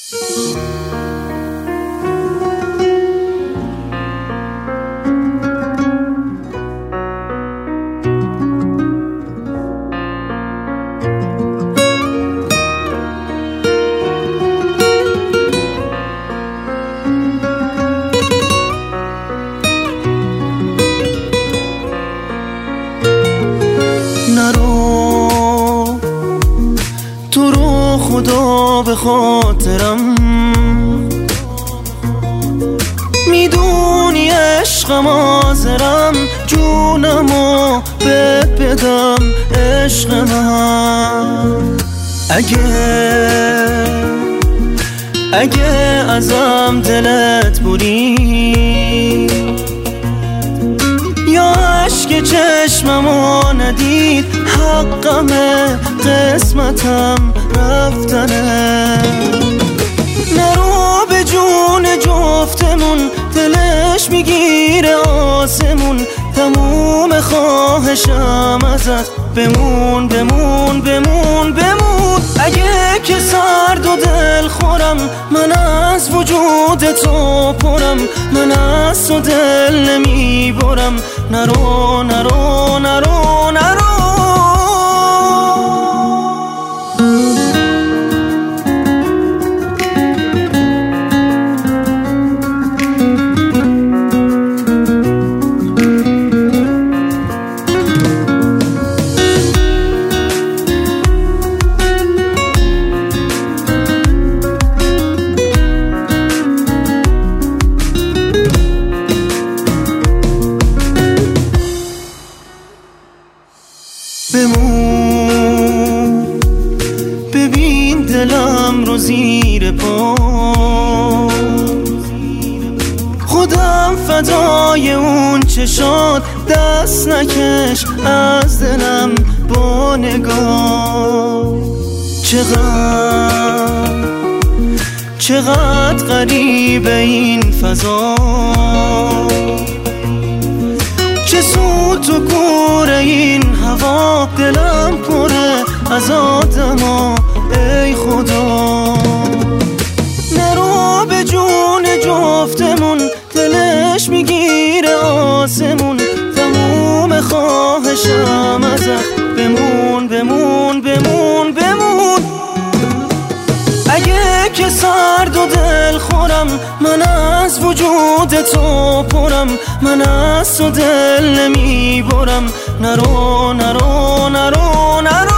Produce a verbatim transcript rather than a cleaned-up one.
نرو تو رو خدا به خاطرم، میدونی عشقم حاضرم جونمو بهت بدم عشق من. اگه اگه ازم دلت بودی یا عشق چشممو ندید، حقمه قسمتم رفتنه. نرو به جون جفتمون، دلش میگیره آسمون، تموم خواهشم ازت بمون بمون بمون بمون. اگه که سرد و دل خورم، من از وجود تو پرم، من از تو دل نمیبرم. نرو نرو نرو نرو. بمون ببین دلم رو زیر پا، خودم فدای اون چشات، دست نکش از دلم با نگاه. چقدر چقدر غریبه این فضا، چه سود تو کوره این هوا، دلم پره از آدما ای خدا. نرو به جون جفتمون، دلش میگیره آسمون، تموم خواهشم ازت بمون بمون بمون بمون. اگه که سرد و دل خورم، من از وجود تو پرم، من از تو دل نمیبرم. نرو نرو نرو نرو.